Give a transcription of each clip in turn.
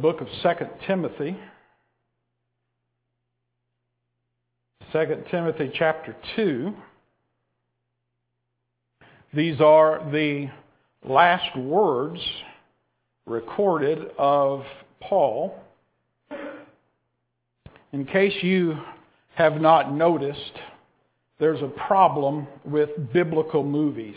book of 2 Timothy. 2 Timothy chapter 2. These are the last words recorded of Paul. In case you have not noticed, there's a problem with biblical movies.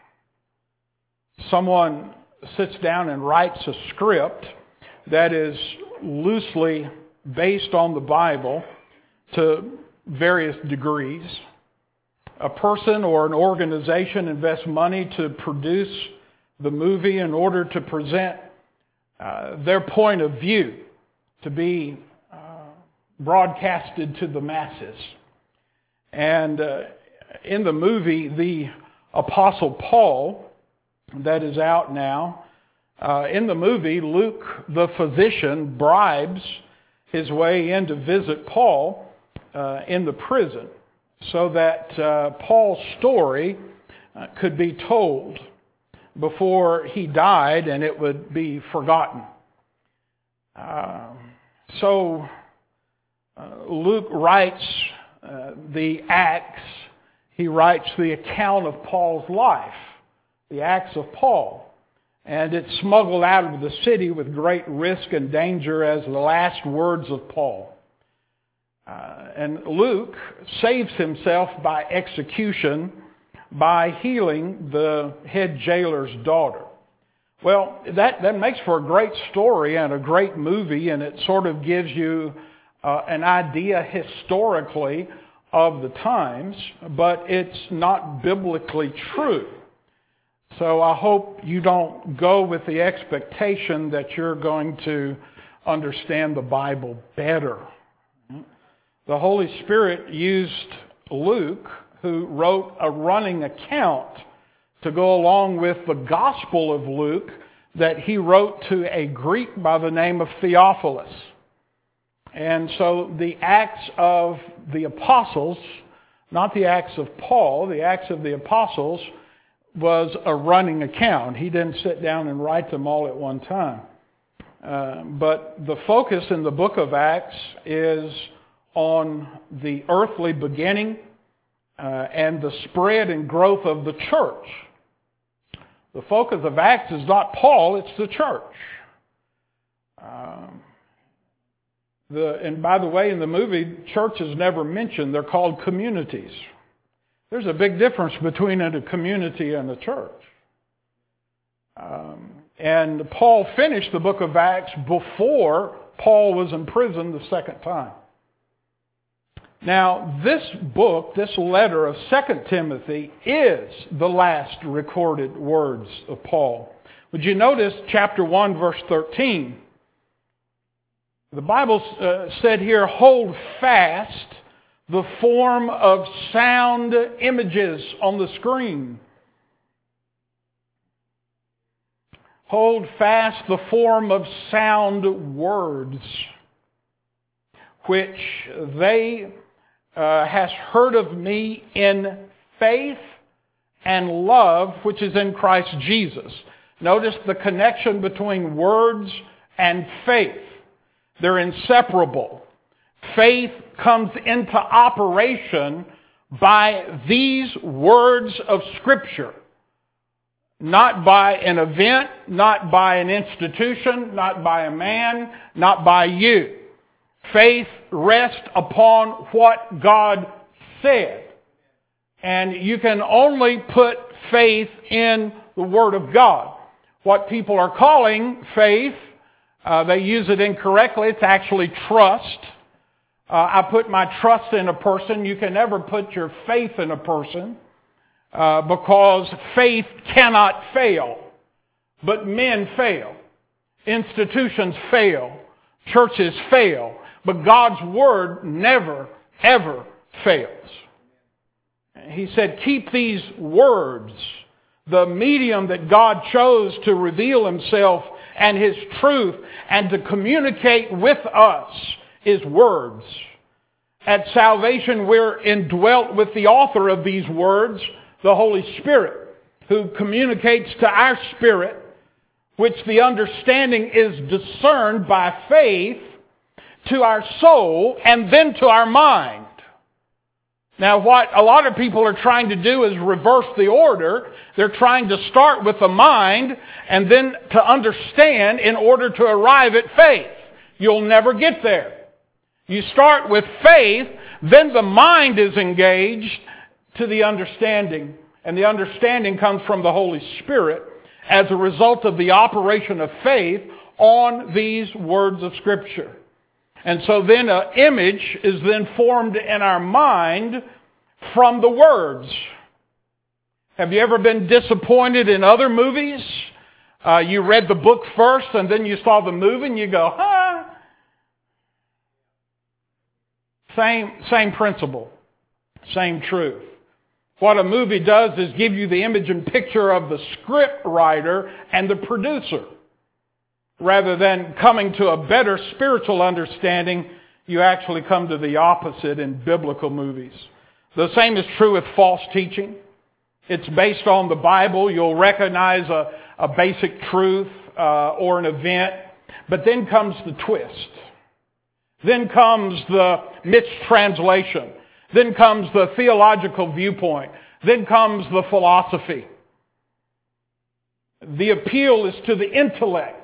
Someone sits down and writes a script that is loosely based on the Bible to various degrees. A person or an organization invests money to produce the movie in order to present their point of view to be broadcasted to the masses. And in the movie, the Apostle Paul, that is out now, in the movie, Luke the physician bribes his way in to visit Paul in the prison so that Paul's story could be told before he died and it would be forgotten. So Luke writes the Acts. He writes the account of Paul's life, the Acts of Paul. And it's smuggled out of the city with great risk and danger as the last words of Paul. And Luke saves himself by execution by healing the head jailer's daughter. Well, that makes for a great story and a great movie, and it sort of gives you an idea historically of the times, but it's not biblically true. So I hope you don't go with the expectation that you're going to understand the Bible better. The Holy Spirit used Luke, who wrote a running account, to go along with the Gospel of Luke that he wrote to a Greek by the name of Theophilus. And so the Acts of the Apostles, not the Acts of Paul, the Acts of the Apostles was a running account. He didn't sit down and write them all at one time. But the focus in the book of Acts is on the earthly beginning and the spread and growth of the church. The focus of Acts is not Paul, it's the church. And by the way, in the movie, church is never mentioned. They're called communities. There's a big difference between a community and a church. And Paul finished the book of Acts before Paul was in prison the second time. Now, this book, this letter of 2 Timothy, is the last recorded words of Paul. Would you notice chapter 1, verse 13? The Bible said here, hold fast the form of sound images on the screen. Hold fast the form of sound words, which they has heard of me in faith and love, which is in Christ Jesus. Notice the connection between words and faith. They're inseparable. Faith comes into operation by these words of Scripture. Not by an event, not by an institution, not by a man, not by you. Faith rests upon what God said. And you can only put faith in the Word of God. What people are calling faith, they use it incorrectly. It's actually trust. I put my trust in a person. You can never put your faith in a person because faith cannot fail. But men fail. Institutions fail. Churches fail. But God's Word never, ever fails. He said, keep these words, the medium that God chose to reveal Himself and His truth and to communicate with us, His words. At salvation, we're indwelt with the author of these words, the Holy Spirit, who communicates to our spirit which the understanding is discerned by faith, to our soul, and then to our mind. Now, what a lot of people are trying to do is reverse the order. They're trying to start with the mind and then to understand in order to arrive at faith. You'll never get there. You start with faith, then the mind is engaged to the understanding. And the understanding comes from the Holy Spirit as a result of the operation of faith on these words of Scripture. And so then an image is then formed in our mind from the words. Have you ever been disappointed in other movies? You read the book first and then you saw the movie and you go, Same principle, same truth. What a movie does is give you the image and picture of the script writer and the producer. Rather than coming to a better spiritual understanding, you actually come to the opposite in biblical movies. The same is true with false teaching. It's based on the Bible. You'll recognize a basic truth or an event, but then comes the twist. Then comes the mistranslation. Then comes the theological viewpoint. Then comes the philosophy. The appeal is to the intellect.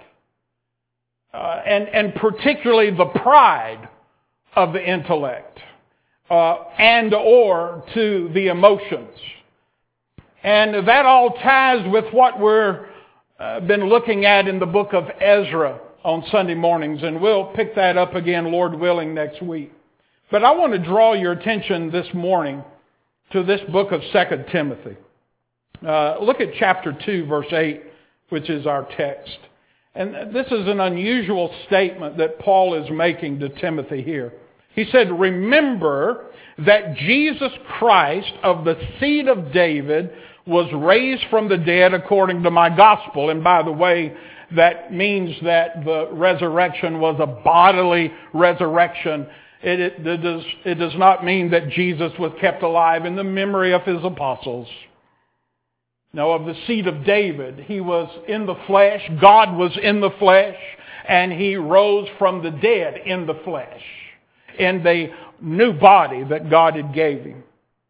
And particularly the pride of the intellect, and or to the emotions. And that all ties with what we're been looking at in the book of Ezra on Sunday mornings, and we'll pick that up again, Lord willing, next week. But I want to draw your attention this morning to this book of 2 Timothy. Look at chapter 2, verse 8, which is our text. And this is an unusual statement that Paul is making to Timothy here. He said, remember that Jesus Christ of the seed of David was raised from the dead according to my gospel. And by the way, that means that the resurrection was a bodily resurrection. It does not mean that Jesus was kept alive in the memory of his apostles. No, of the seed of David. He was in the flesh. God was in the flesh. And he rose from the dead in the flesh. In the new body that God had gave him.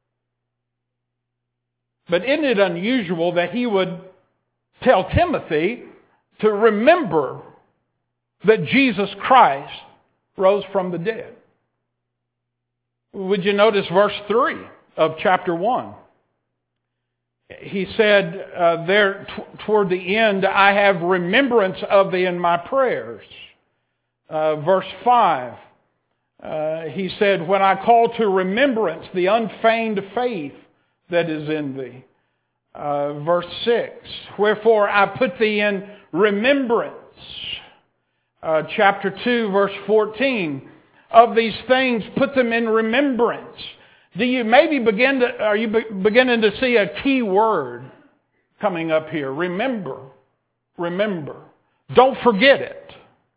But isn't it unusual that he would tell Timothy to remember that Jesus Christ rose from the dead? Would you notice verse 3 of chapter 1? He said there toward the end, I have remembrance of thee in my prayers. Verse 5, he said, when I call to remembrance the unfeigned faith that is in thee. Verse 6, wherefore I put thee in remembrance. Chapter 2, verse 14, of these things put them in remembrance. Are you beginning to see a key word coming up here? Remember. Remember. Don't forget it.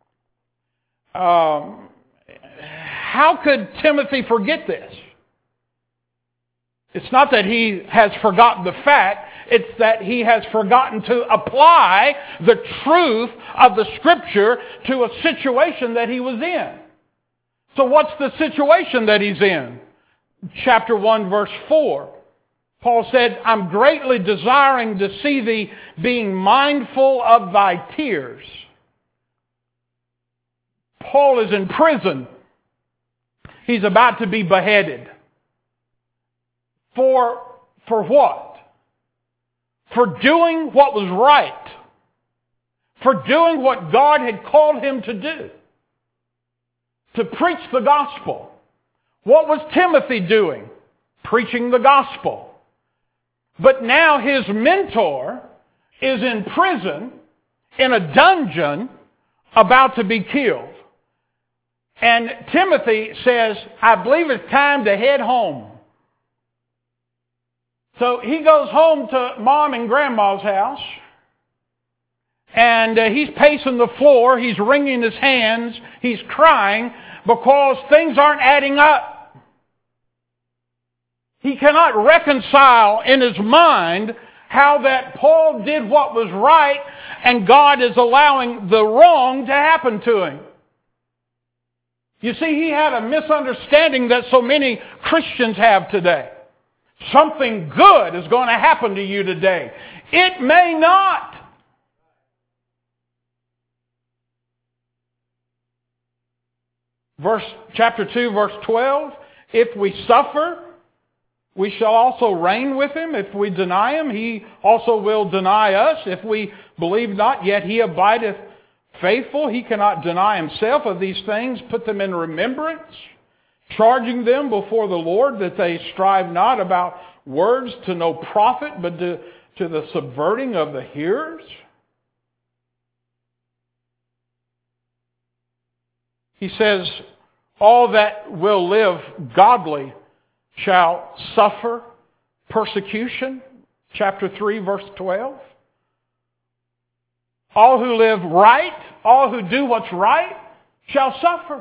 How could Timothy forget this? It's not that he has forgotten the fact, it's that he has forgotten to apply the truth of the Scripture to a situation that he was in. So what's the situation that he's in? Chapter 1, verse 4. Paul said, I'm greatly desiring to see thee being mindful of thy tears. Paul is in prison. He's about to be beheaded. For what? For doing what was right. For doing what God had called him to do. To preach the gospel. What was Timothy doing? Preaching the gospel. But now his mentor is in prison, in a dungeon, about to be killed. And Timothy says, I believe it's time to head home. So he goes home to Mom and Grandma's house. And he's pacing the floor. He's wringing his hands. He's crying because things aren't adding up. He cannot reconcile in his mind how that Paul did what was right and God is allowing the wrong to happen to him. You see, he had a misunderstanding that so many Christians have today. Something good is going to happen to you today. It may not. Chapter 2, verse 12. If we suffer, we shall also reign with him. If we deny him, he also will deny us. If we believe not, yet he abideth faithful. He cannot deny himself. Of these things put them in remembrance, charging them before the Lord that they strive not about words to no profit, but to the subverting of the hearers. He says, all that will live godly shall suffer persecution. Chapter 3, verse 12. All who live right, all who do what's right, shall suffer.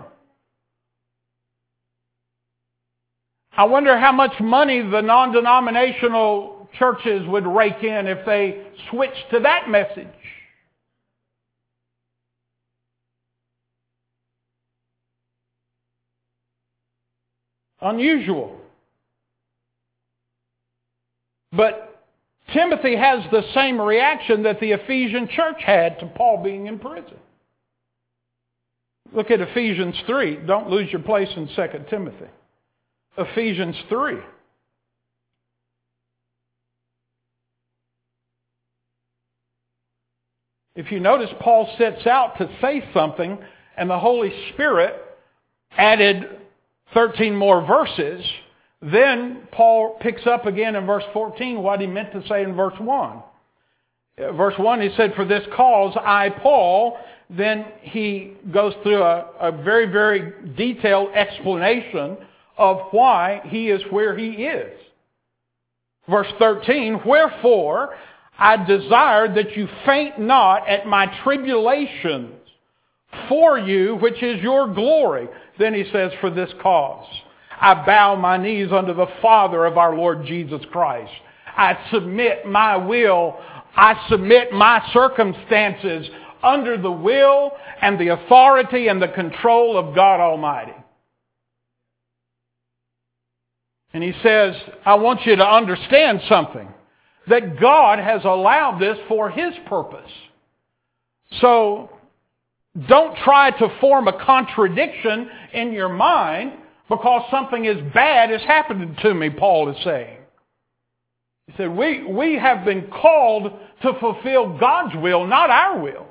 I wonder how much money the non-denominational churches would rake in if they switched to that message. Unusual. But Timothy has the same reaction that the Ephesian church had to Paul being in prison. Look at Ephesians 3. Don't lose your place in 2 Timothy. Ephesians 3. If you notice, Paul sets out to say something, and the Holy Spirit added 13 more verses. Then Paul picks up again in verse 14 what he meant to say in verse 1. Verse 1, he said, for this cause I, Paul, then he goes through a very, very detailed explanation of why he is where he is. Verse 13, wherefore I desire that you faint not at my tribulations for you, which is your glory. Then he says, for this cause I bow my knees unto the Father of our Lord Jesus Christ. I submit my will, I submit my circumstances under the will and the authority and the control of God Almighty. And he says, I want you to understand something, that God has allowed this for His purpose. So don't try to form a contradiction in your mind because something as bad is happening to me, Paul is saying. He said, we have been called to fulfill God's will, not our wills.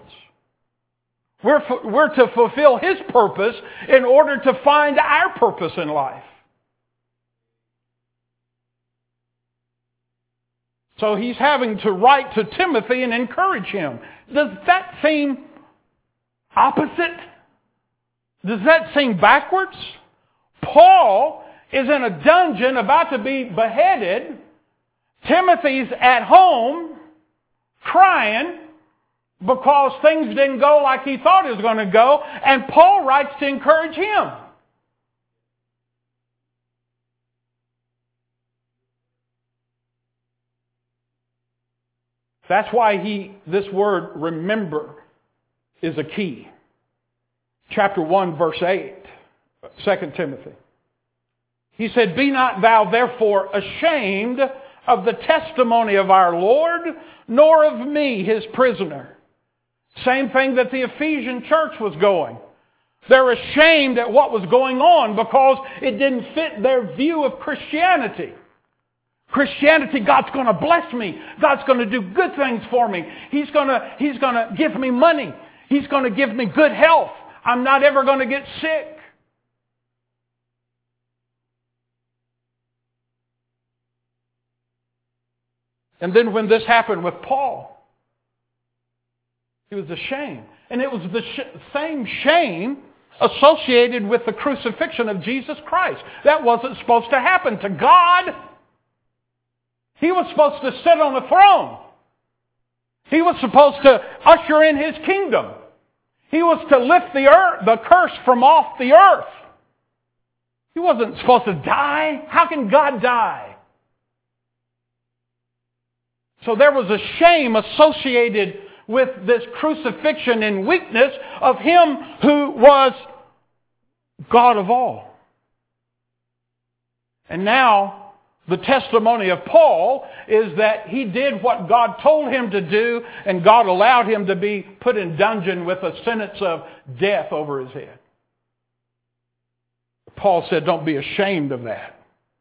We're to fulfill His purpose in order to find our purpose in life. So he's having to write to Timothy and encourage him. Does that seem opposite? Does that seem backwards? Paul is in a dungeon about to be beheaded. Timothy's at home crying because things didn't go like he thought it was going to go. And Paul writes to encourage him. That's why this word remember is a key. Chapter 1, verse 8, 2 Timothy. He said, be not thou therefore ashamed of the testimony of our Lord, nor of me, His prisoner. Same thing that the Ephesian church was going. They're ashamed at what was going on because it didn't fit their view of Christianity. Christianity, God's going to bless me. God's going to do good things for me. He's going to give me money. He's going to give me good health. I'm not ever going to get sick. And then when this happened with Paul, he was ashamed. And it was the same shame associated with the crucifixion of Jesus Christ. That wasn't supposed to happen to God. He was supposed to sit on the throne. He was supposed to usher in His kingdom. He was to lift the curse from off the earth. He wasn't supposed to die. How can God die? So there was a shame associated with this crucifixion and weakness of Him who was God of all. And now, the testimony of Paul is that he did what God told him to do, and God allowed him to be put in dungeon with a sentence of death over his head. Paul said, don't be ashamed of that.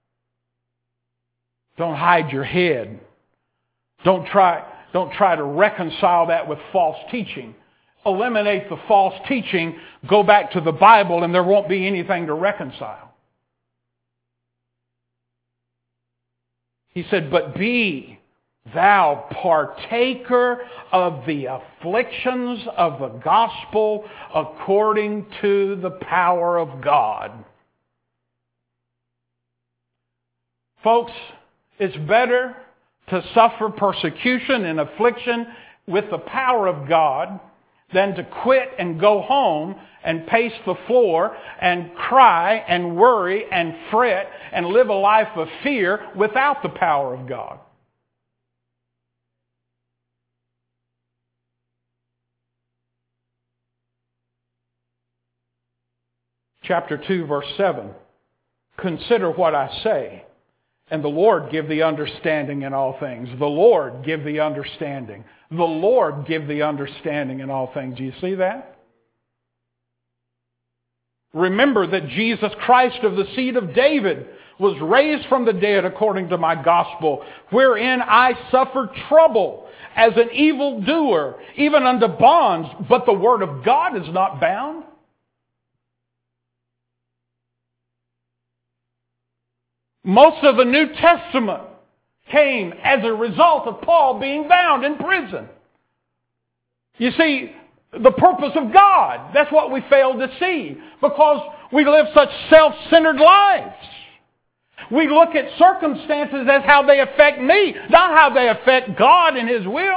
Don't hide your head. Don't try to reconcile that with false teaching. Eliminate the false teaching, go back to the Bible, and there won't be anything to reconcile. He said, but be thou partaker of the afflictions of the gospel according to the power of God. Folks, it's better to suffer persecution and affliction with the power of God than to quit and go home and pace the floor and cry and worry and fret and live a life of fear without the power of God. Chapter 2, verse 7. Consider what I say, and the Lord give thee understanding in all things. The Lord give thee understanding. The Lord give thee understanding in all things. Do you see that? Remember that Jesus Christ of the seed of David was raised from the dead according to my gospel, wherein I suffered trouble as an evildoer, even unto bonds, but the word of God is not bound. Most of the New Testament came as a result of Paul being bound in prison. You see, the purpose of God, that's what we fail to see, because we live such self-centered lives. We look at circumstances as how they affect me, not how they affect God and His will.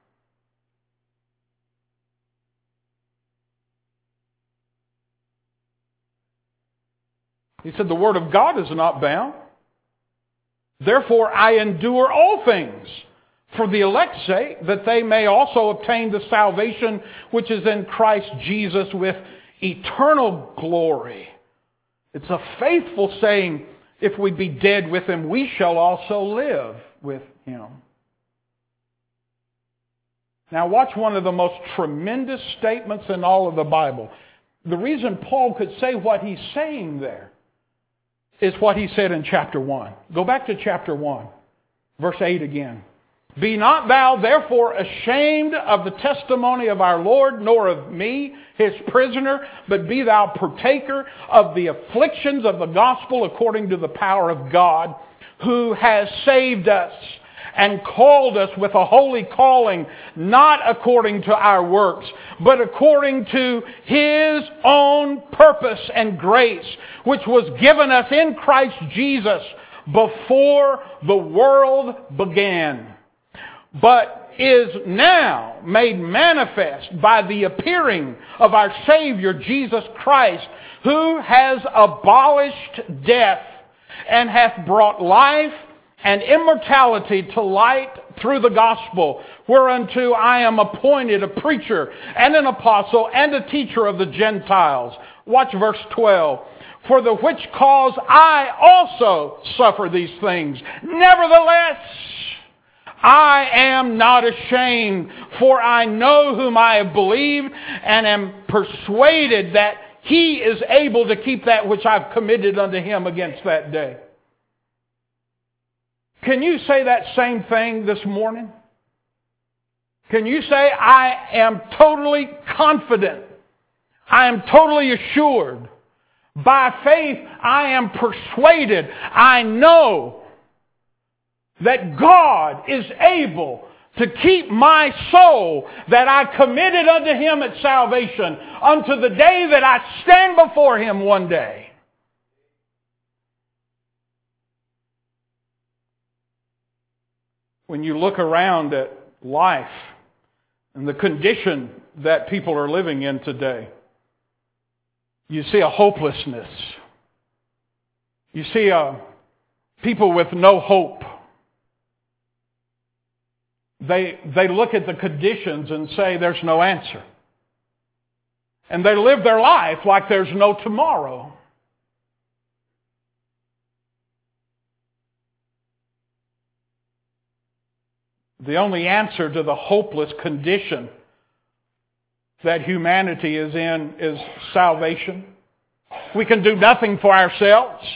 He said, the Word of God is not bound. Therefore I endure all things for the elect's sake, that they may also obtain the salvation which is in Christ Jesus with eternal glory. It's a faithful saying, if we be dead with Him, we shall also live with Him. Now watch one of the most tremendous statements in all of the Bible. The reason Paul could say what he's saying there is what he said in chapter 1. Go back to chapter 1, verse 8 again. Be not thou therefore ashamed of the testimony of our Lord, nor of me, His prisoner, but be thou partaker of the afflictions of the gospel according to the power of God, who has saved us and called us with a holy calling, not according to our works, but according to His own purpose and grace, which was given us in Christ Jesus before the world began, but is now made manifest by the appearing of our Savior Jesus Christ, who has abolished death and hath brought life and immortality to light through the gospel, whereunto I am appointed a preacher and an apostle and a teacher of the Gentiles. Watch verse 12. For the which cause I also suffer these things. Nevertheless, I am not ashamed, for I know whom I have believed, and am persuaded that He is able to keep that which I've committed unto Him against that day. Can you say that same thing this morning? Can you say, I am totally confident, I am totally assured, by faith I am persuaded, I know that God is able to keep my soul that I committed unto Him at salvation unto the day that I stand before Him one day. When you look around at life and the condition that people are living in today, you see a hopelessness. You see people with no hope. they look at the conditions and say there's no answer. And they live their life like there's no tomorrow. The only answer to the hopeless condition that humanity is in is salvation. We can do nothing for ourselves.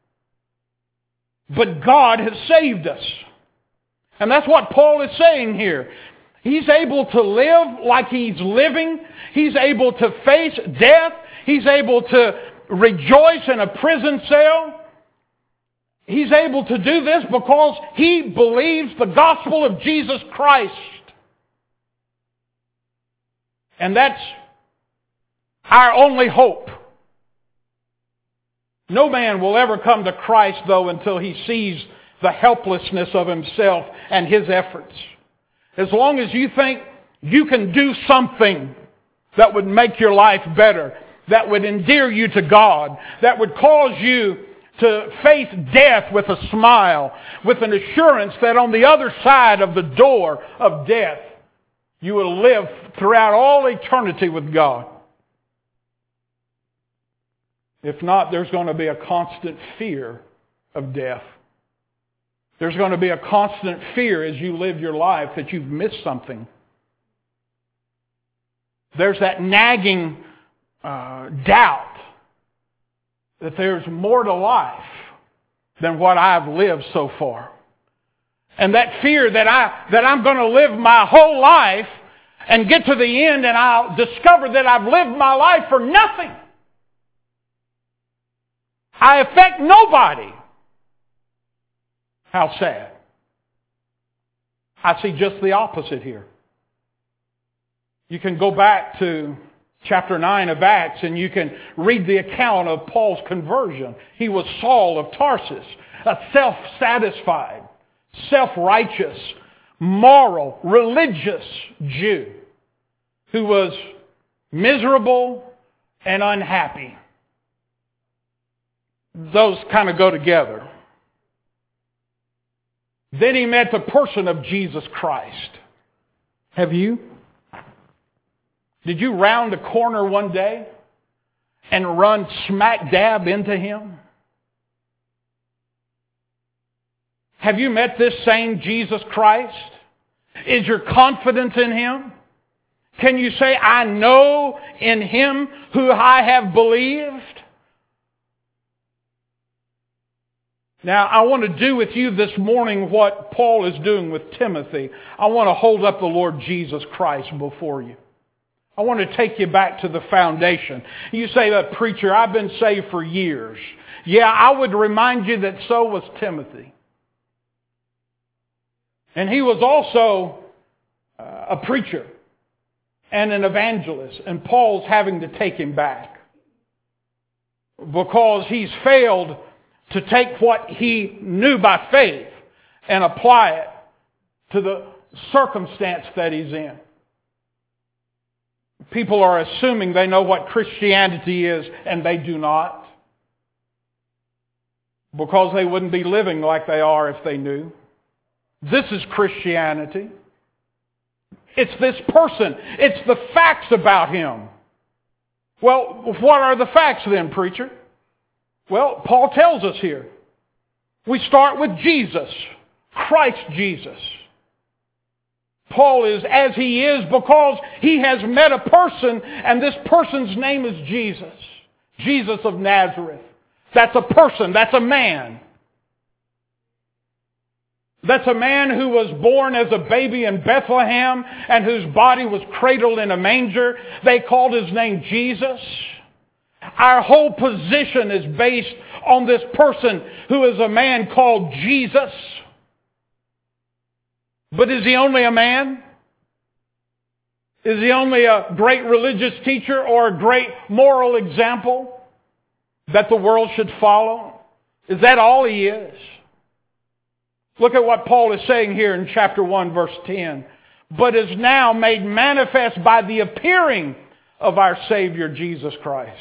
But God has saved us. And that's what Paul is saying here. He's able to live like he's living. He's able to face death. He's able to rejoice in a prison cell. He's able to do this because he believes the gospel of Jesus Christ. And that's our only hope. No man will ever come to Christ, though, until he sees the helplessness of himself and his efforts. As long as you think you can do something that would make your life better, that would endear you to God, that would cause you to face death with a smile, with an assurance that on the other side of the door of death, you will live throughout all eternity with God. If not, there's going to be a constant fear of death. There's going to be a constant fear as you live your life that you've missed something. There's that nagging doubt that there's more to life than what I've lived so far. And that fear that I'm going to live my whole life and get to the end and I'll discover that I've lived my life for nothing. I affect nobody. How sad. I see just the opposite here. You can go back to chapter 9 of Acts and you can read the account of Paul's conversion. He was Saul of Tarsus, a self-satisfied, self-righteous, moral, religious Jew who was miserable and unhappy. Those kind of go together. Then he met the person of Jesus Christ. Have you? Did you round a corner one day and run smack dab into Him? Have you met this same Jesus Christ? Is your confidence in Him? Can you say, I know in Him who I have believed? Now, I want to do with you this morning what Paul is doing with Timothy. I want to hold up the Lord Jesus Christ before you. I want to take you back to the foundation. You say, preacher, I've been saved for years. Yeah, I would remind you that so was Timothy. And he was also a preacher and an evangelist. And Paul's having to take him back because he's failed to take what he knew by faith and apply it to the circumstance that he's in. People are assuming they know what Christianity is, and they do not. Because they wouldn't be living like they are if they knew. This is Christianity. It's this person. It's the facts about him. Well, what are the facts then, preacher? Well, Paul tells us here. We start with Jesus, Christ Jesus. Paul is as he is because he has met a person, and this person's name is Jesus. Jesus of Nazareth. That's a person. That's a man. That's a man who was born as a baby in Bethlehem and whose body was cradled in a manger. They called his name Jesus. Our whole position is based on this person who is a man called Jesus. But is he only a man? Is he only a great religious teacher or a great moral example that the world should follow? Is that all he is? Look at what Paul is saying here in chapter 1, verse 10. But is now made manifest by the appearing of our Savior Jesus Christ.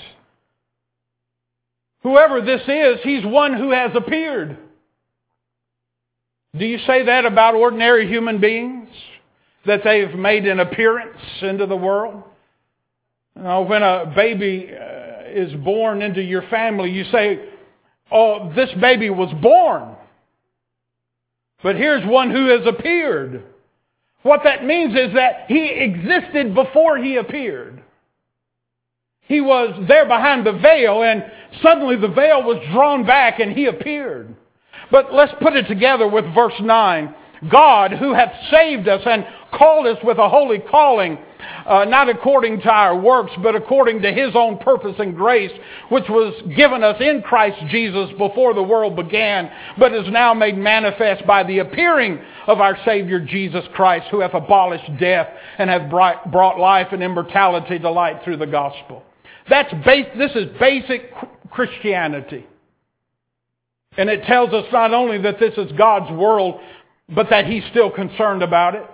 Whoever this is, he's one who has appeared. Do you say that about ordinary human beings? that they've made an appearance into the world. When a baby is born into your family, you say, oh, this baby was born. But here's one who has appeared. What that means is that he existed before he appeared. He was there behind the veil, and suddenly the veil was drawn back and he appeared. But let's put it together with verse 9. God, who hath saved us and called us with a holy calling, not according to our works, but according to His own purpose and grace, which was given us in Christ Jesus before the world began, but is now made manifest by the appearing of our Savior Jesus Christ, who hath abolished death and hath brought life and immortality to light through the gospel. This is basic Christianity. And it tells us not only that this is God's world, but that He's still concerned about it.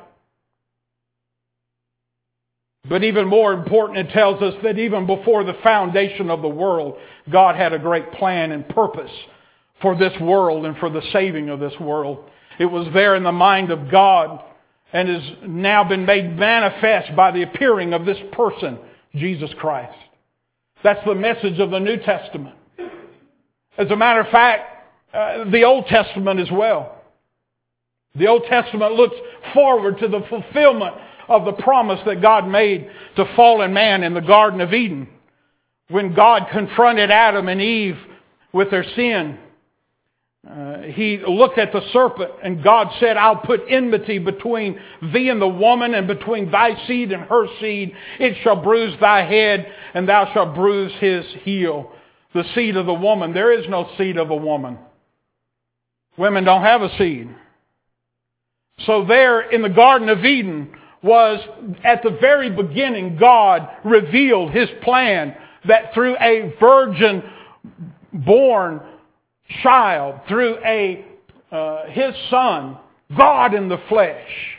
But even more important, it tells us that even before the foundation of the world, God had a great plan and purpose for this world and for the saving of this world. It was there in the mind of God and has now been made manifest by the appearing of this person, Jesus Christ. That's the message of the New Testament. As a matter of fact, the Old Testament as well. The Old Testament looks forward to the fulfillment of the promise that God made to fallen man in the Garden of Eden. When God confronted Adam and Eve with their sin, He looked at the serpent and God said, I'll put enmity between thee and the woman, and between thy seed and her seed. It shall bruise thy head, and thou shalt bruise his heel. The seed of the woman. There is no seed of a woman. Women don't have a seed. So there in the Garden of Eden was, at the very beginning, God revealed His plan that through a virgin-born child, through His Son, God in the flesh,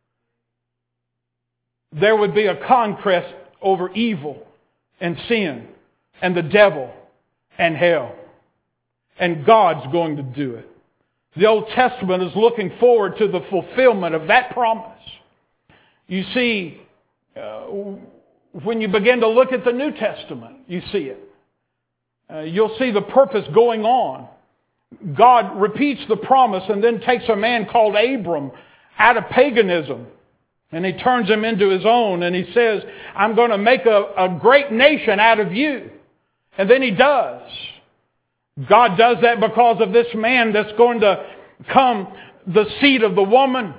there would be a conquest over evil and sin and the devil and hell. And God's going to do it. The Old Testament is looking forward to the fulfillment of that promise. You see, when you begin to look at the New Testament, you see it. You'll see the purpose going on. God repeats the promise and then takes a man called Abram out of paganism, and He turns him into His own, and He says, I'm going to make a great nation out of you. And then He does. God does that because of this man that's going to come, the seed of the woman.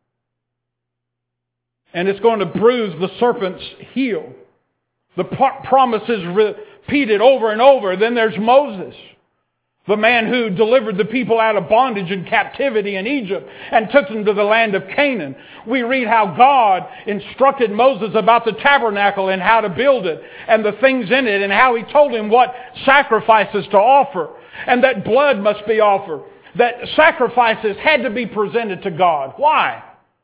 And it's going to bruise the serpent's heel. The promise is repeated over and over. Then there's Moses, the man who delivered the people out of bondage and captivity in Egypt and took them to the land of Canaan. We read how God instructed Moses about the tabernacle and how to build it and the things in it, and how He told him what sacrifices to offer, and that blood must be offered. That sacrifices had to be presented to God. Why?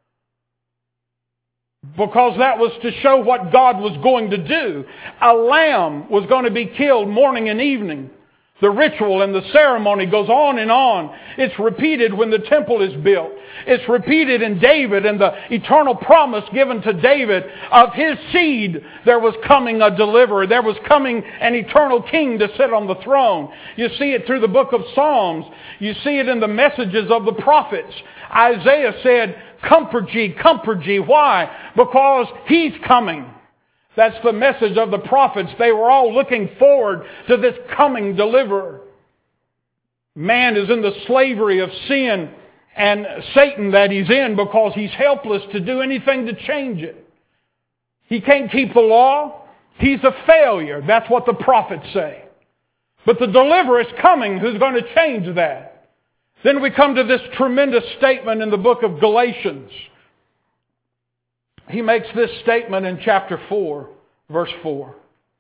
Because that was to show what God was going to do. A lamb was going to be killed morning and evening. The ritual and the ceremony goes on and on. It's repeated when the temple is built. It's repeated in David and the eternal promise given to David of his seed. There was coming a deliverer. There was coming an eternal king to sit on the throne. You see it through the book of Psalms. You see it in the messages of the prophets. Isaiah said, comfort ye. Why? Because He's coming. That's the message of the prophets. They were all looking forward to this coming deliverer. Man is in the slavery of sin and Satan that he's in because he's helpless to do anything to change it. He can't keep the law. He's a failure. That's what the prophets say. But the deliverer is coming who's going to change that. Then we come to this tremendous statement in the book of Galatians. He makes this statement in chapter 4, verse 4.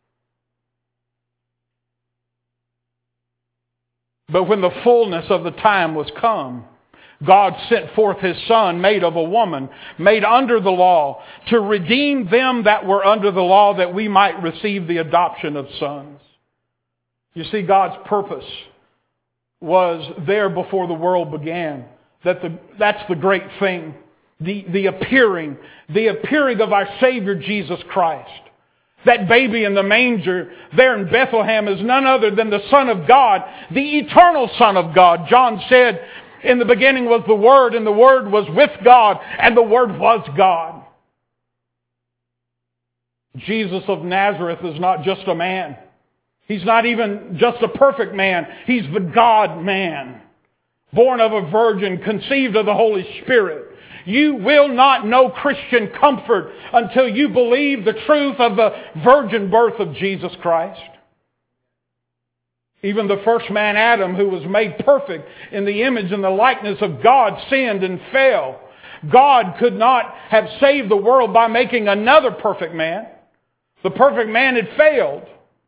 But when the fullness of the time was come, God sent forth His Son, made of a woman, made under the law, to redeem them that were under the law, that we might receive the adoption of sons. You see, God's purpose was there before the world began. That's the great thing. the appearing of our Savior Jesus Christ. That baby in the manger there in Bethlehem is none other than the Son of God, the eternal Son of God. John said, in the beginning was the Word, and the Word was with God, and the Word was God. Jesus of Nazareth is not just a man. He's not even just a perfect man. He's the God-man, born of a virgin, conceived of the Holy Spirit. You will not know Christian comfort until you believe the truth of the virgin birth of Jesus Christ. Even the first man, Adam, who was made perfect in the image and the likeness of God, sinned and fell. God could not have saved the world by making another perfect man. The perfect man had failed.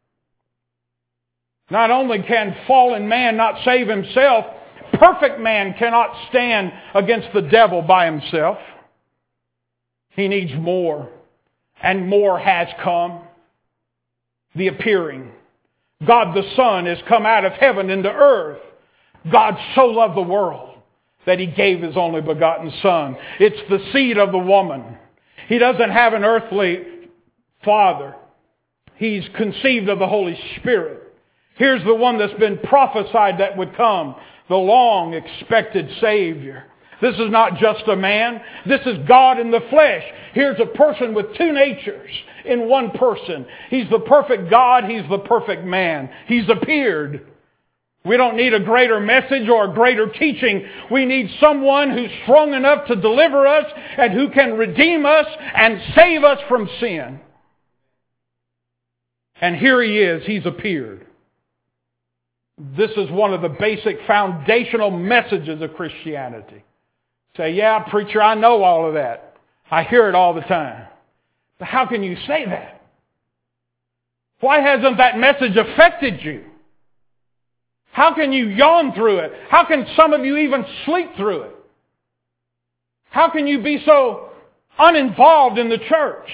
Not only can fallen man not save himself, perfect man cannot stand against the devil by himself. He needs more, and more has come. The appearing. God the Son has come out of heaven into earth. God so loved the world that He gave His only begotten Son. It's the seed of the woman. He doesn't have an earthly father. He's conceived of the Holy Spirit. Here's the one that's been prophesied that would come, the long-expected Savior. This is not just a man. This is God in the flesh. Here's a person with two natures in one person. He's the perfect God. He's the perfect man. He's appeared. We don't need a greater message or a greater teaching. We need someone who's strong enough to deliver us and who can redeem us and save us from sin. And here He is. He's appeared. This is one of the basic foundational messages of Christianity. Say, yeah, preacher, I know all of that. I hear it all the time. But how can you say that? Why hasn't that message affected you? How can you yawn through it? How can some of you even sleep through it? How can you be so uninvolved in the church?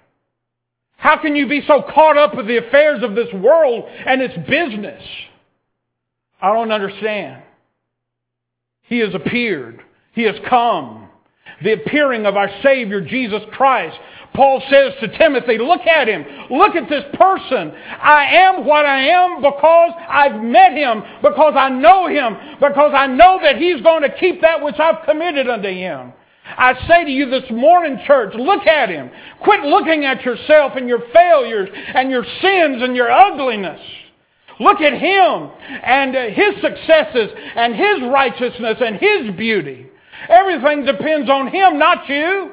How can you be so caught up with the affairs of this world and its business? I don't understand. He has appeared. He has come. The appearing of our Savior, Jesus Christ. Paul says to Timothy, look at Him. Look at this person. I am what I am because I've met Him, because I know Him, because I know that He's going to keep that which I've committed unto Him. I say to you this morning, church, look at Him. Quit looking at yourself and your failures and your sins and your ugliness. Look at Him and His successes and His righteousness and His beauty. Everything depends on Him, not you.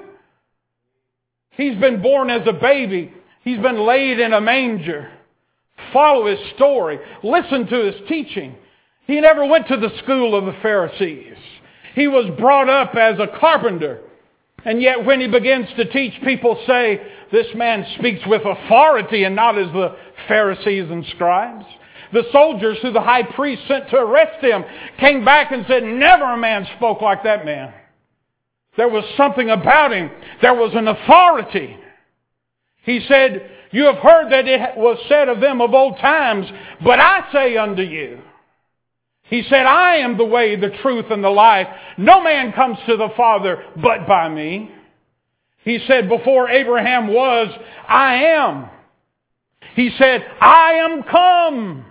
He's been born as a baby. He's been laid in a manger. Follow His story. Listen to His teaching. He never went to the school of the Pharisees. He was brought up as a carpenter. And yet when He begins to teach, people say, this man speaks with authority and not as the Pharisees and scribes. The soldiers who the high priest sent to arrest Him came back and said, never a man spoke like that man. There was something about Him. There was an authority. He said, you have heard that it was said of them of old times, but I say unto you. He said, I am the way, the truth, and the life. No man comes to the Father but by me. He said, before Abraham was, I am. He said, I am come.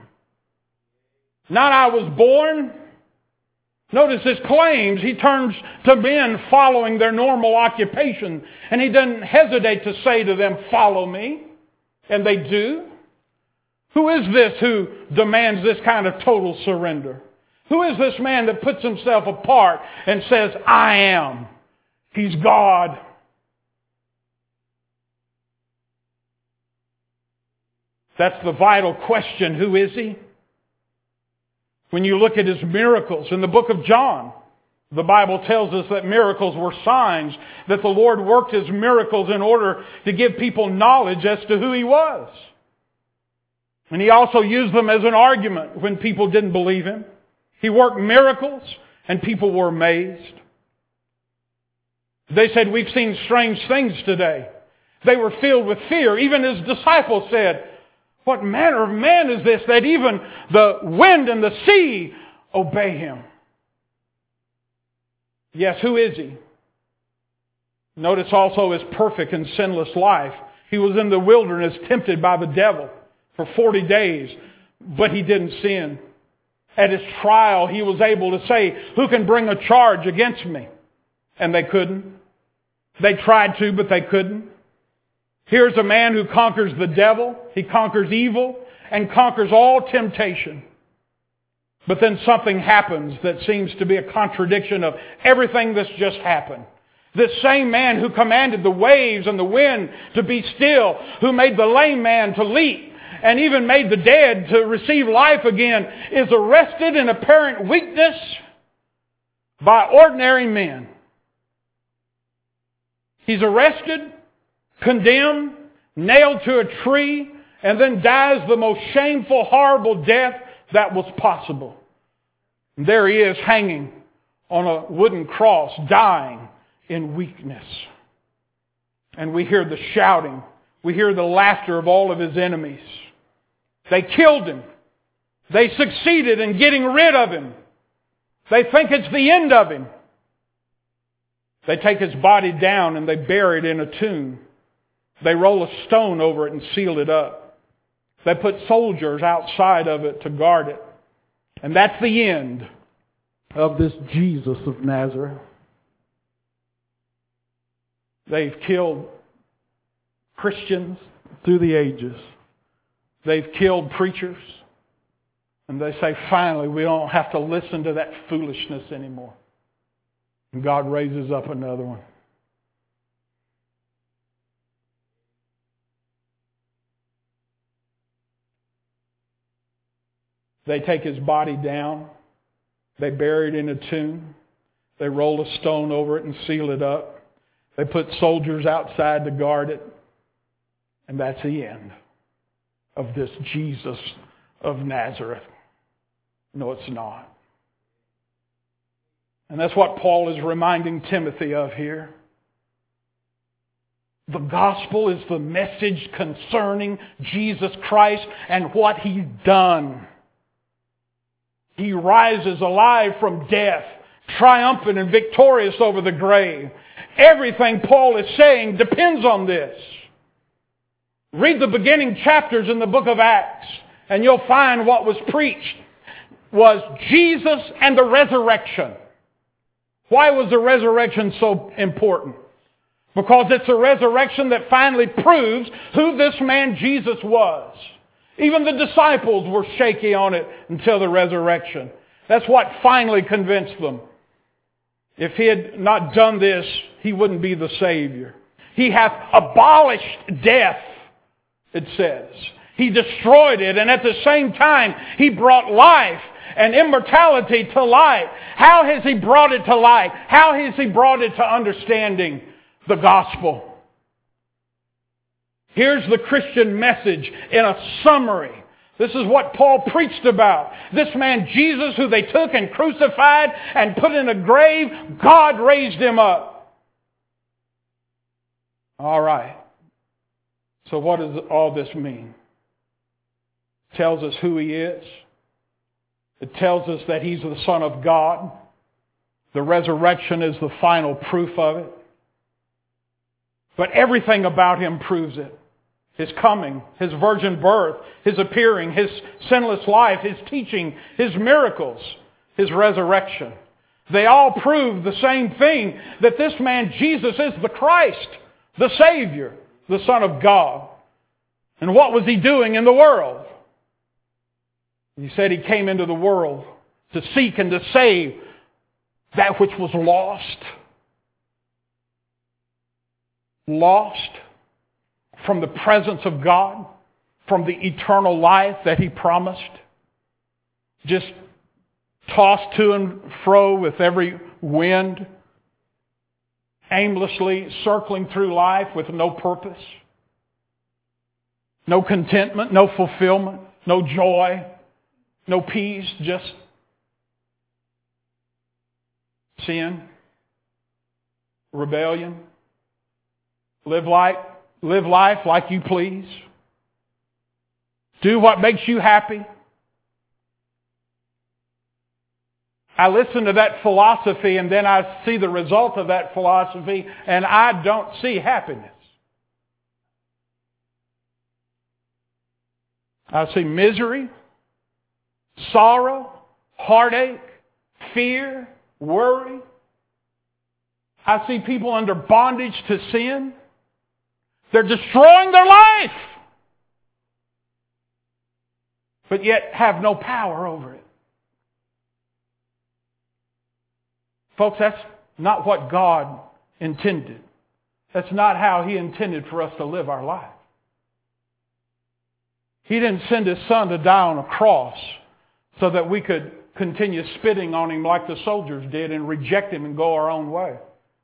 Not I was born. Notice His claims. He turns to men following their normal occupation. And He doesn't hesitate to say to them, follow me. And they do. Who is this who demands this kind of total surrender? Who is this man that puts himself apart and says, I am? He's God. That's the vital question. Who is He? When you look at His miracles in the book of John, the Bible tells us that miracles were signs, that the Lord worked His miracles in order to give people knowledge as to who He was. And He also used them as an argument when people didn't believe Him. He worked miracles and people were amazed. They said, we've seen strange things today. They were filled with fear. Even His disciples said, what manner of man is this that even the wind and the sea obey Him? Yes, who is He? Notice also his perfect and sinless life. He was in the wilderness tempted by the devil for 40 days, but he didn't sin. At his trial, he was able to say, "Who can bring a charge against me?" And they couldn't. They tried to, but they couldn't. Here's a man who conquers the devil. He conquers evil and conquers all temptation. But then something happens that seems to be a contradiction of everything that's just happened. This same man who commanded the waves and the wind to be still, who made the lame man to leap, and even made the dead to receive life again, is arrested in apparent weakness by ordinary men. He's arrested, condemned, nailed to a tree, and then dies the most shameful, horrible death that was possible. And there he is hanging on a wooden cross, dying in weakness. And we hear the shouting. We hear the laughter of all of his enemies. They killed him. They succeeded in getting rid of him. They think it's the end of him. They take his body down and they bury it in a tomb. They roll a stone over it and seal it up. They put soldiers outside of it to guard it. And that's the end of this Jesus of Nazareth. They've killed Christians through the ages. They've killed preachers. And they say, finally, we don't have to listen to that foolishness anymore. And God raises up another one. They take his body down. They bury it in a tomb. They roll a stone over it and seal it up. They put soldiers outside to guard it. And that's the end of this Jesus of Nazareth. No, it's not. And that's what Paul is reminding Timothy of here. The gospel is the message concerning Jesus Christ and what He's done. He rises alive from death, triumphant and victorious over the grave. Everything Paul is saying depends on this. Read the beginning chapters in the book of Acts, and you'll find what was preached was Jesus and the resurrection. Why was the resurrection so important? Because it's a resurrection that finally proves who this man Jesus was. Even the disciples were shaky on it until the resurrection. That's what finally convinced them. If He had not done this, He wouldn't be the Savior. He hath abolished death, it says. He destroyed it, and at the same time, He brought life and immortality to light. How has He brought it to light? How has He brought it to understanding? The gospel. Here's the Christian message in a summary. This is what Paul preached about. This man Jesus, who they took and crucified and put in a grave, God raised Him up. All right. So what does all this mean? It tells us who He is. It tells us that He's the Son of God. The resurrection is the final proof of it. But everything about Him proves it. His coming, His virgin birth, His appearing, His sinless life, His teaching, His miracles, His resurrection. They all prove the same thing, that this man Jesus is the Christ, the Savior, the Son of God. And what was He doing in the world? He said He came into the world to seek and to save that which was lost. Lost from the presence of God, from the eternal life that He promised. Just tossed to and fro with every wind, aimlessly circling through life with no purpose, no contentment, no fulfillment, no joy, no peace, just sin, rebellion. Live life like you please. Do what makes you happy. I listen to that philosophy and then I see the result of that philosophy and I don't see happiness. I see misery, sorrow, heartache, fear, worry. I see people under bondage to sin. They're destroying their life, but yet have no power over it. Folks, that's not what God intended. That's not how He intended for us to live our life. He didn't send His Son to die on a cross so that we could continue spitting on Him like the soldiers did and reject Him and go our own way.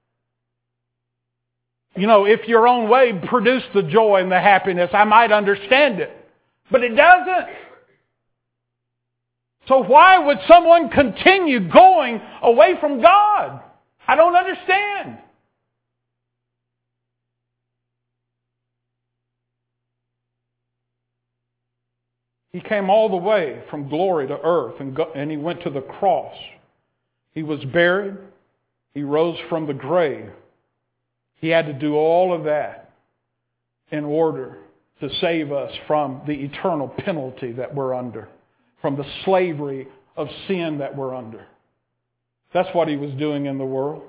You know, if your own way produced the joy and the happiness, I might understand it. But it doesn't. So why would someone continue going away from God? I don't understand. He came all the way from glory to earth and He went to the cross. He was buried. He rose from the grave. He had to do all of that in order to save us from the eternal penalty that we're under, from the slavery of sin that we're under. That's what He was doing in the world.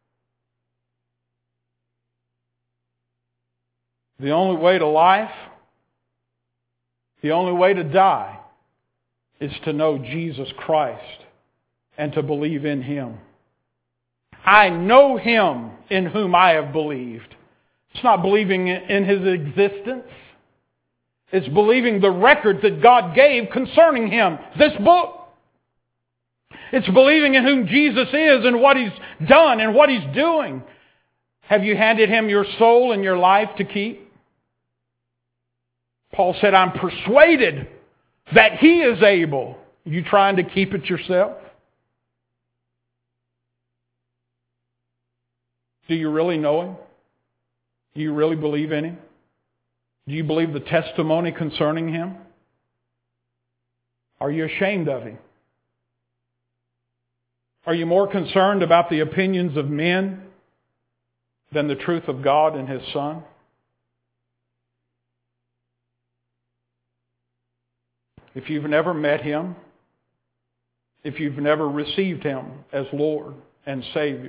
The only way to life, the only way to die, is to know Jesus Christ and to believe in Him. I know Him in whom I have believed. It's not believing in His existence. It's believing the record that God gave concerning Him, this book. It's believing in whom Jesus is and what He's done and what He's doing. Have you handed Him your soul and your life to keep? Paul said, I'm persuaded that He is able. Are you trying to keep it yourself? Do you really know Him? Do you really believe in Him? Do you believe the testimony concerning Him? Are you ashamed of Him? Are you more concerned about the opinions of men than the truth of God and His Son? If you've never met Him, if you've never received Him as Lord and Savior,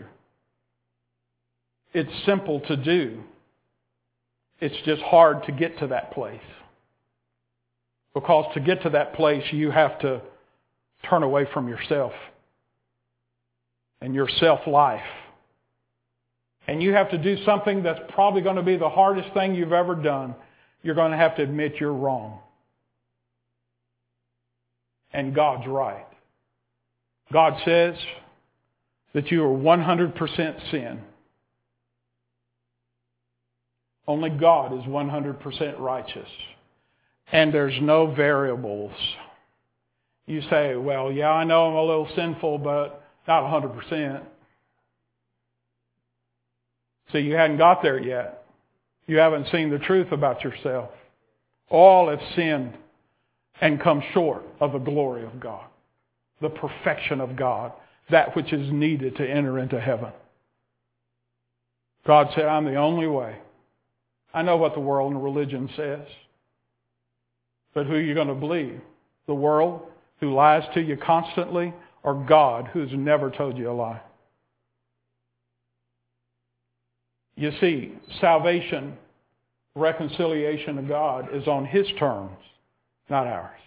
it's simple to do. It's just hard to get to that place. Because to get to that place, you have to turn away from yourself and your self-life. And you have to do something that's probably going to be the hardest thing you've ever done. You're going to have to admit you're wrong. And God's right. God says that you are 100% sin. Only God is 100% righteous. And there's no variables. You say, well, yeah, I know I'm a little sinful, but not 100%. See, you hadn't got there yet. You haven't seen the truth about yourself. All have sinned and come short of the glory of God, the perfection of God, that which is needed to enter into heaven. God said, I'm the only way. I know what the world and religion says. But who are you going to believe? The world, who lies to you constantly, or God, who's never told you a lie? You see, salvation, reconciliation to God is on His terms, not ours.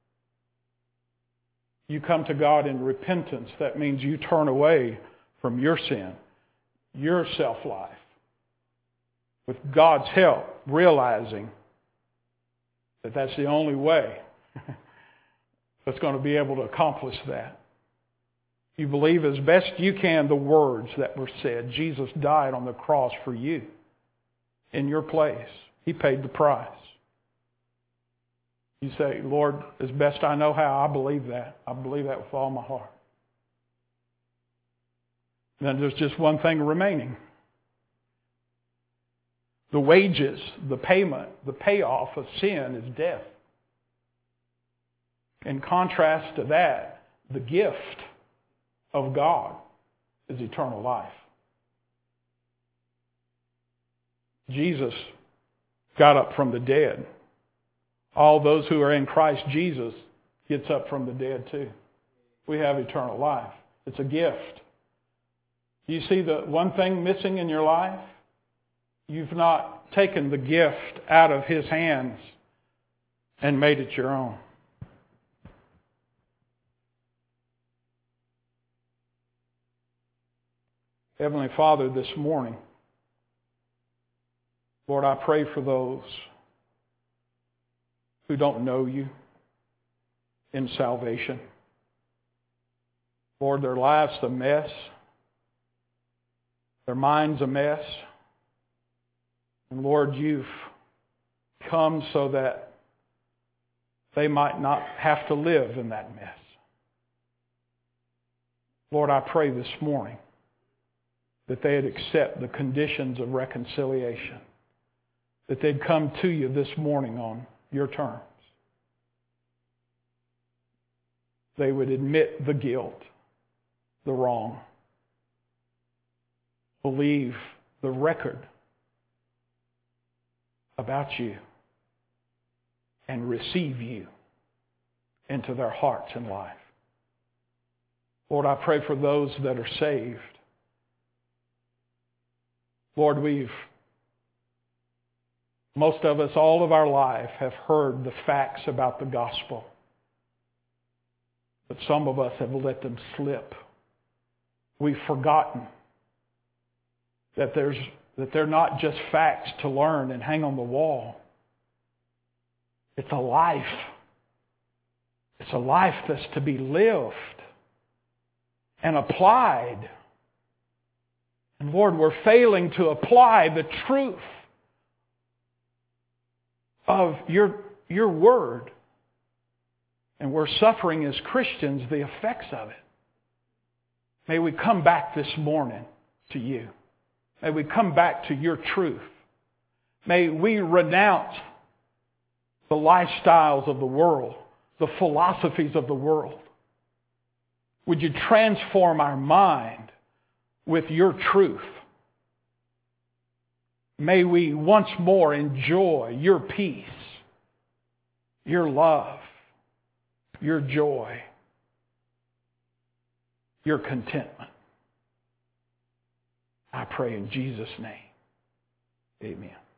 You come to God in repentance. That means you turn away from your sin, your self-life. With God's help, realizing that that's the only way that's going to be able to accomplish that. You believe as best you can the words that were said. Jesus died on the cross for you in your place. He paid the price. You say, Lord, as best I know how, I believe that. I believe that with all my heart. Then there's just one thing remaining. The wages, the payment, the payoff of sin is death. In contrast to that, the gift of God is eternal life. Jesus got up from the dead. All those who are in Christ Jesus gets up from the dead too. We have eternal life. It's a gift. You see the one thing missing in your life? You've not taken the gift out of His hands and made it your own. Heavenly Father, this morning, Lord, I pray for those who don't know You in salvation. Lord, their life's a mess. Their mind's a mess. And Lord, You've come so that they might not have to live in that mess. Lord, I pray this morning that they'd accept the conditions of reconciliation, that they'd come to You this morning on Your terms. They would admit the guilt, the wrong, believe the record about You, and receive You into their hearts and life. Lord, I pray for those that are saved. Lord, most of us, all of our life, have heard the facts about the gospel. But some of us have let them slip. We've forgotten that they're not just facts to learn and hang on the wall. It's a life. It's a life that's to be lived and applied. And Lord, we're failing to apply the truth of Your Word. And we're suffering as Christians the effects of it. May we come back this morning to You. May we come back to Your truth. May we renounce the lifestyles of the world, the philosophies of the world. Would You transform our mind with Your truth? May we once more enjoy Your peace, Your love, Your joy, Your contentment. I pray in Jesus' name. Amen.